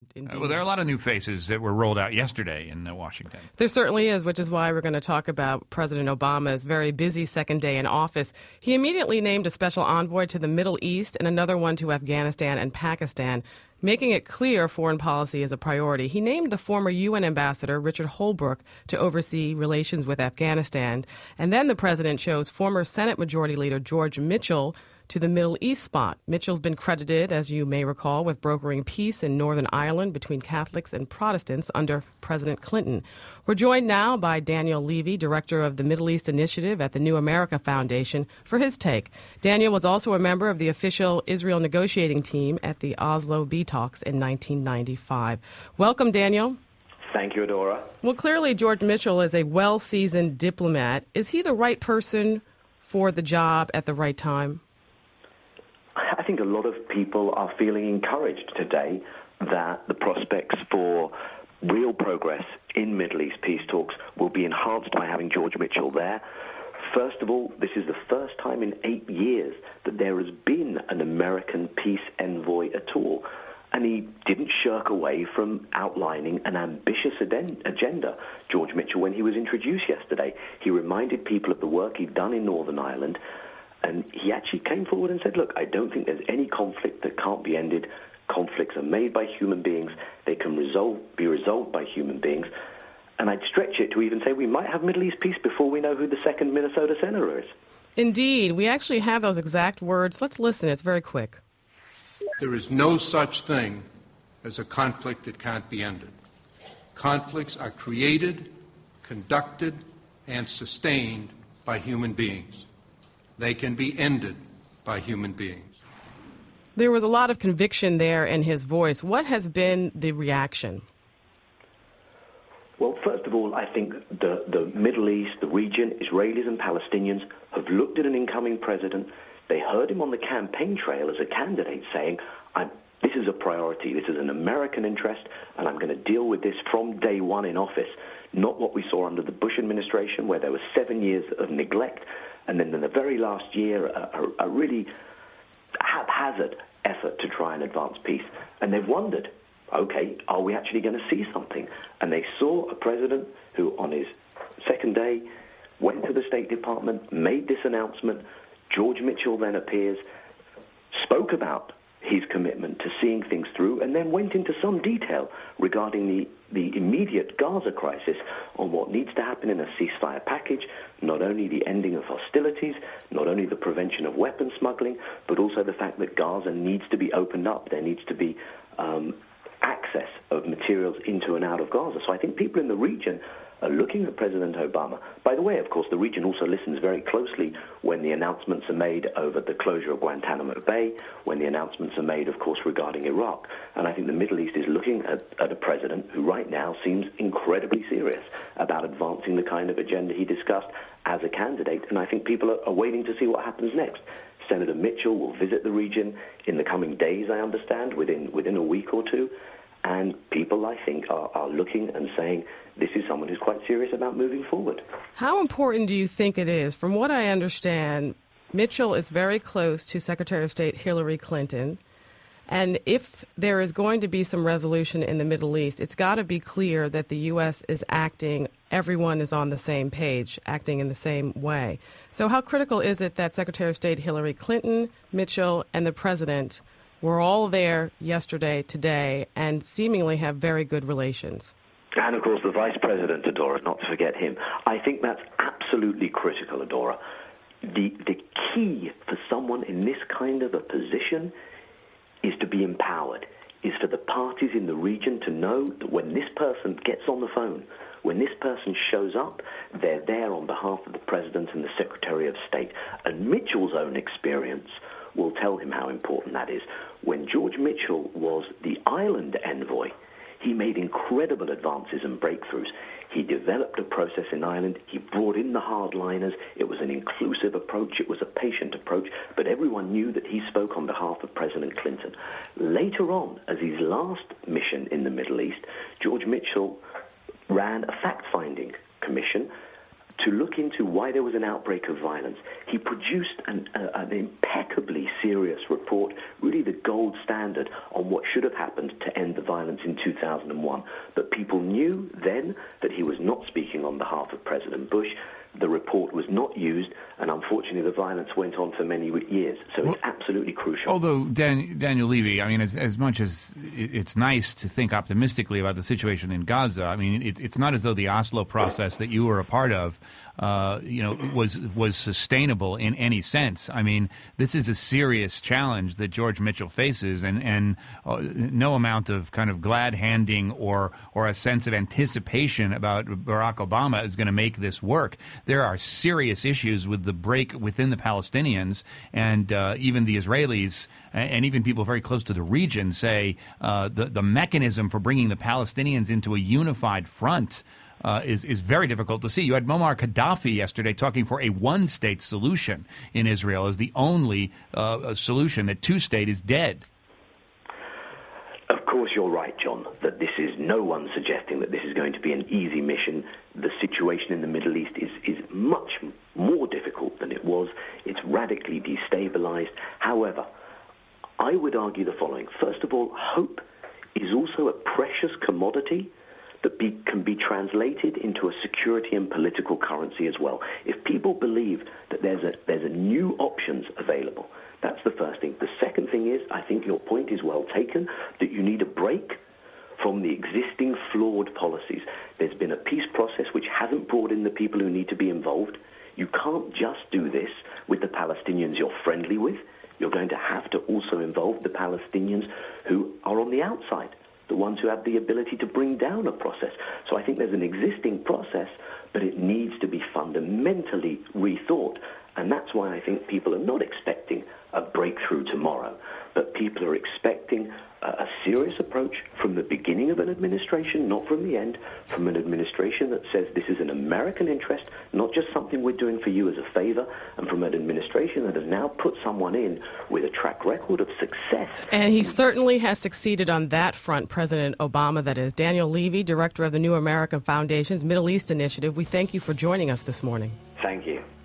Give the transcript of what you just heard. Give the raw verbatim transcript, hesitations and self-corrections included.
indeed. Well, there are a lot of new faces that were rolled out yesterday in uh, Washington. There certainly is, which is why we're going to talk about President Obama's very busy second day in office. He immediately named a special envoy to the Middle East and another one to Afghanistan and Pakistan, making it clear foreign policy is a priority. He named the former U N ambassador, Richard Holbrooke, to oversee relations with Afghanistan. And then the president chose former Senate Majority Leader George Mitchell to the Middle East spot. Mitchell's been credited, as you may recall, with brokering peace in Northern Ireland between Catholics and Protestants under President Clinton. We're joined now by Daniel Levy, director of the Middle East Initiative at the New America Foundation, for his take. Daniel was also a member of the official Israel negotiating team at the Oslo B talks in nineteen ninety-five. Welcome, Daniel. Thank you, Adora. Well, clearly George Mitchell is a well-seasoned diplomat. Is he the right person for the job at the right time? I think a lot of people are feeling encouraged today that the prospects for real progress in Middle East peace talks will be enhanced by having George Mitchell there. First of all, this is the first time in eight years that there has been an American peace envoy at all. And he didn't shirk away from outlining an ambitious agenda, George Mitchell, when he was introduced yesterday. He reminded people of the work he'd done in Northern Ireland. And he actually came forward and said, look, I don't think there's any conflict that can't be ended. Conflicts are made by human beings. They can resolve, be resolved by human beings. And I'd stretch it to even say we might have Middle East peace before we know who the second Minnesota senator is. Indeed. We actually have those exact words. Let's listen. It's very quick. There is no such thing as a conflict that can't be ended. Conflicts are created, conducted, and sustained by human beings. They can be ended by human beings. There was a lot of conviction there in his voice. What has been the reaction? Well, first of all, I think the, the Middle East, the region, Israelis and Palestinians have looked at an incoming president. They heard him on the campaign trail as a candidate saying, I'm, this is a priority, this is an American interest, and I'm going to deal with this from day one in office. Not what we saw under the Bush administration, where there was seven years of neglect, and then in the very last year, a, a, a really haphazard effort to try and advance peace. And they've wondered, okay, are we actually going to see something? And they saw a president who, on his second day, went to the State Department, made this announcement. George Mitchell then appears, spoke about his commitment to seeing things through, and then went into some detail regarding the, the immediate Gaza crisis on what needs to happen in a ceasefire package, not only the ending of hostilities, not only the prevention of weapons smuggling, but also the fact that Gaza needs to be opened up. There needs to be um, access of materials into and out of Gaza. So I think people in the region are looking at President Obama. By the way, of course, the region also listens very closely when the announcements are made over the closure of Guantanamo Bay, when the announcements are made, of course, regarding Iraq. And I think the Middle East is looking at, at a president who right now seems incredibly serious about advancing the kind of agenda he discussed as a candidate. And I think people are, are waiting to see what happens next. Senator Mitchell will visit the region in the coming days, I understand, within within a week or two. And people, I think, are, are looking and saying, this is someone who's quite serious about moving forward. How important do you think it is? From what I understand, Mitchell is very close to Secretary of State Hillary Clinton. And if there is going to be some resolution in the Middle East, it's got to be clear that the U S is acting, everyone is on the same page, acting in the same way. So how critical is it that Secretary of State Hillary Clinton, Mitchell, and the president were all there yesterday, today, and seemingly have very good relations? And, of course, the Vice President, Adora, not to forget him. I think that's absolutely critical, Adora. The, the key for someone in this kind of a position is to be empowered, is for the parties in the region to know that when this person gets on the phone, when this person shows up, they're there on behalf of the President and the Secretary of State. And Mitchell's own experience will tell him how important that is. When George Mitchell was the island envoy, he made incredible advances and breakthroughs. He developed a process in Ireland. He brought in the hardliners. It was an inclusive approach. It was a patient approach. But everyone knew that he spoke on behalf of President Clinton. Later on, as his last mission in the Middle East, George Mitchell ran a fact-finding commission to look into why there was an outbreak of violence. He produced an, uh, an impeccably serious report, really the gold standard on what should have happened to end the violence in two thousand one. But people knew then that he was not speaking on behalf of President Bush. The report was not used, and unfortunately the violence went on for many years. So well, it's absolutely crucial. Although, Dan, Daniel Levy, I mean, as, as much as it's nice to think optimistically about the situation in Gaza, I mean, it, it's not as though the Oslo process that you were a part of, uh, you know, was was sustainable in any sense. I mean, this is a serious challenge that George Mitchell faces, and, and uh, no amount of kind of glad handing or, or a sense of anticipation about Barack Obama is going to make this work. There are serious issues with the break within the Palestinians, and uh, even the Israelis and even people very close to the region say uh, the, the mechanism for bringing the Palestinians into a unified front uh, is, is very difficult to see. You had Muammar Gaddafi yesterday talking for a one-state solution in Israel as the only uh, solution, that two-state is dead. Of course, you're right, John, that this is no one suggesting that this is going to be an easy mission. The situation in the Middle East is, is much more difficult than it was. It's radically destabilized. However, I would argue the following. First of all, hope is also a precious commodity that be, can be translated into a security and political currency as well. If people believe that there's a, there's a new options available, that's the first thing. The second thing is, I think your point is well taken, that you need a break from the existing flawed policies. There's been a peace process which hasn't brought in the people who need to be involved. You can't just do this with the Palestinians you're friendly with. You're going to have to also involve the Palestinians who are on the outside, the ones who have the ability to bring down a process. So I think there's an existing process, but it needs to be fundamentally rethought. And that's why I think people are not expecting a breakthrough tomorrow, but people are expecting a, a serious approach from the beginning of an administration, not from the end, from an administration that says this is an American interest, not just something we're doing for you as a favor, and from an administration that has now put someone in with a track record of success. And he certainly has succeeded on that front, President Obama, that is. Daniel Levy, director of the New American Foundation's Middle East Initiative, we thank you for joining us this morning. Thank you.